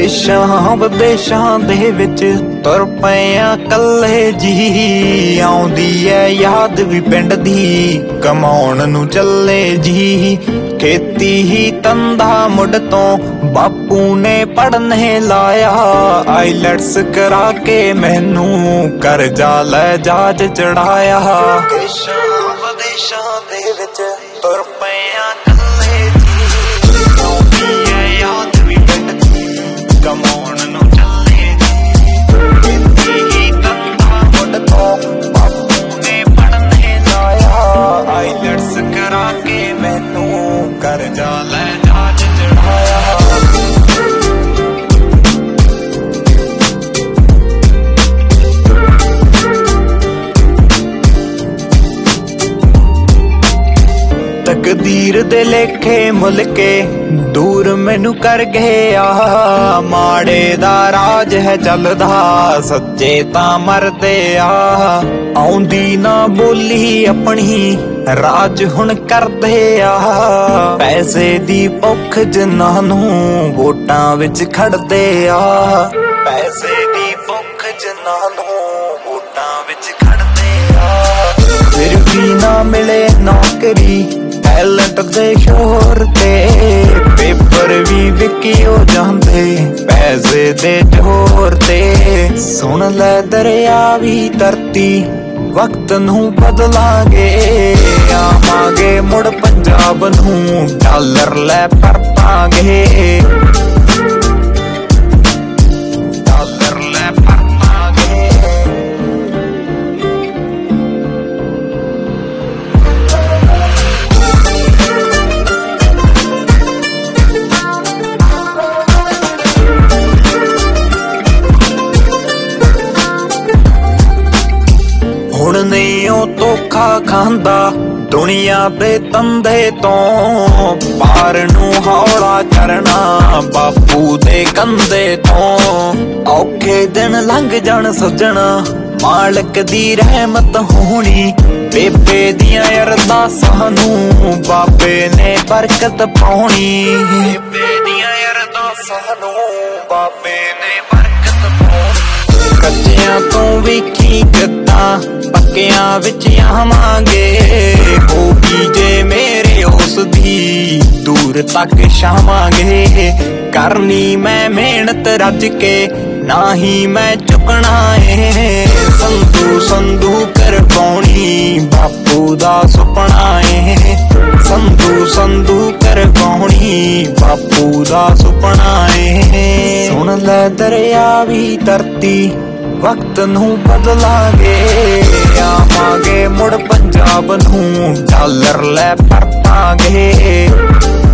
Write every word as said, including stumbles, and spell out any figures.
ਦੇਸ਼ਾਂ ਵਿਦੇਸ਼ਾਂ ਦੇ ਵਿੱਚ ਤੁਰ ਪਿਆ ਕੱਲੇ ਜੀ। ਆਉਂਦੀ ਐ ਯਾਦ ਵੀ ਪਿੰਡ ਦੀ, ਕਮਾਉਣ ਨੂੰ ਚੱਲੇ ਜੀ। ਖੇਤੀ ਹੀ ਤੰਦਾ ਮੁੱਢ ਤੋਂ ਬਾਪੂ ਨੇ ਪੜ੍ਹਨੇ ਲਾਇਆ। ਆਈਲੈਟਸ ਕਰਾ ਕੇ ਮੈਨੂੰ ਕਰਜ਼ਾ ਲੈ ਜਹਾਜ਼ ਚੜਾਇਆ। ਦੇਸ਼ਾਂ ਵਿਦੇਸ਼ਾਂ ਦੇ ਵਿੱਚ ਤੁਰ ਪਿਆ ਕੱਲੇ ਜੀ। ਆਉਂਦੀ ਐ ਯਾਦ ਵੀ ਪਿੰਡ ਦੀ, ਕਮਾਉਣ ਨੂੰ ਚੱਲੇ ਜੀ। ਖੇਤੀ ਹੀ ਤੰਦਾ ਮੁੱਢ ਤੋਂ ਬਾਪੂ ਨੇ ਪੜ੍ਹਨੇ ਲਾਇਆ। ਆਈਲੈਟਸ ਕਰਾ ਕੇ ਮੈਨੂੰ ਕਰਜ਼ਾ ਲੈ ਜਹਾਜ਼ ਚੜਾਇਆ। ਤਕਦੀਰ ਦੇ ਲੇਖੇ ਮੁੱਲ ਕੇ ਦੂਰ ਮੈਨੂੰ ਕਰ ਗਏ ਆ। ਮਾੜੇ ਦਾ ਰਾਜ ਹੈ ਚੱਲਦਾ, ਸੱਚੇ ਤਾਂ ਮਰਦੇ ਆ। ਆਉਂਦੀ ਨਾ ਬੋਲੀ ਆਪਣੀ, ਰਾਜ ਹੁਣ ਕਰਦੇ ਆ। ਪੈਸੇ ਦੀ ਭੁੱਖ ਜਿਨ੍ਹਾਂ ਨੂੰ ਵੋਟਾਂ ਵਿੱਚ ਖੜਦੇ ਆ। ਪੈਸੇ ਦੀ ਭੁੱਖ ਜਿਨ੍ਹਾਂ ਨੂੰ ਵੋਟਾਂ ਵਿੱਚ ਖੜਦੇ ਆ। ਫਿਰ ਵੀ ਨਾ ਮਿਲੇ ਨੌਕਰੀ ਟੈਲੈਂਟ ਦੇ ਸ਼ੋਰ ਤੇ, ਪੇਪਰ ਵੀ ਵਿਕੀ ਹੋ ਜਾਂਦੇ ਪੈਸੇ ਦੇ ਜ਼ੋਰ ਤੇ। ਸੁਣ ਲੈ ਦਰਿਆ ਵੀ ਧਰਤੀ, ਵਕਤ ਨੂੰ ਬਦਲਾਂਗੇ। ਆਵਾਂਗੇ ਮੁੜ ਪੰਜਾਬ ਨੂੰ, ਡਾਲਰ ਲੈ ਪਰਤਾਂਗੇ। ਡਾਲਰ ਲੈ ਪਰਤਾਂਗੇ। ਹੁਣ ਨਹੀਂ ਉਹ ਧੋਖਾ ਖਾਂਦਾ ਦੁਨੀਆ ਦੇ ਤੰਦੇ ਤੋਂ। ਪਾਰ ਨੂੰ ਹੌਲਾ ਕਰਨਾ ਬਾਪੂ ਦੇ ਕੰਧੇ ਤੋਂ। ਔਖੇ ਦਿਨ ਲੰਘ ਜਾਣ ਸੱਜਣਾ, ਮਾਲਕ ਦੀ ਰਹਿਮਤ ਹੋਣੀ। ਬੇਬੇ ਦੀਆਂ ਅਰਦਾਸਾਂ ਨੂੰ ਬਾਬੇ ਨੇ ਬਰਕਤ ਪਾਉਣੀ। ਬੇਬੇ ਦੀਆਂ ਅਰਦਾਸਾਂ ਨੂੰ ਬਾਬੇ ਨੇ ਬਰਕਤ ਪਾਉਣੀ। ਕੱਚਿਆਂ ਤੋਂ ਵੇਖੀ ਕਿੱਦਾਂ ਪੱਕਿਆਂ ਵਿੱਚ ਆਵਾਂਗੇ। ਹੋਗੀ ਜੇ ਮੇਰੇ ਉਸ ਦੀ, ਦੂਰ ਤੱਕ ਛਾਵਾਂਗੇ। ਕਰਨੀ ਮੈਂ ਮਿਹਨਤ ਰੱਜ ਕੇ, ਨਾ ਹੀ ਮੈਂ ਚੁੱਕਣਾ ਏ। ਸੰਧੂ ਸੰਧੂ ਕਰਵਾਉਣੀ ਬਾਪੂ ਦਾ ਸੁਪਨਾ ਏ। ਸੰਧੂ ਸੰਧੂ ਕਰਵਾਉਣੀ ਬਾਪੂ ਦਾ ਸੁਪਨਾ ਏ। ਸੁਣ ਲੈ ਦਰਿਆ ਵੀ ਧਰਤੀ, ਵਕਤ ਨੂੰ ਬਦਲਾਂਗੇ। ਆਵਾਂਗੇ ਮੁੜ ਪੰਜਾਬ ਨੂੰ, ਡਾਲਰ ਲੈ ਪਰਤਾਂਗੇ।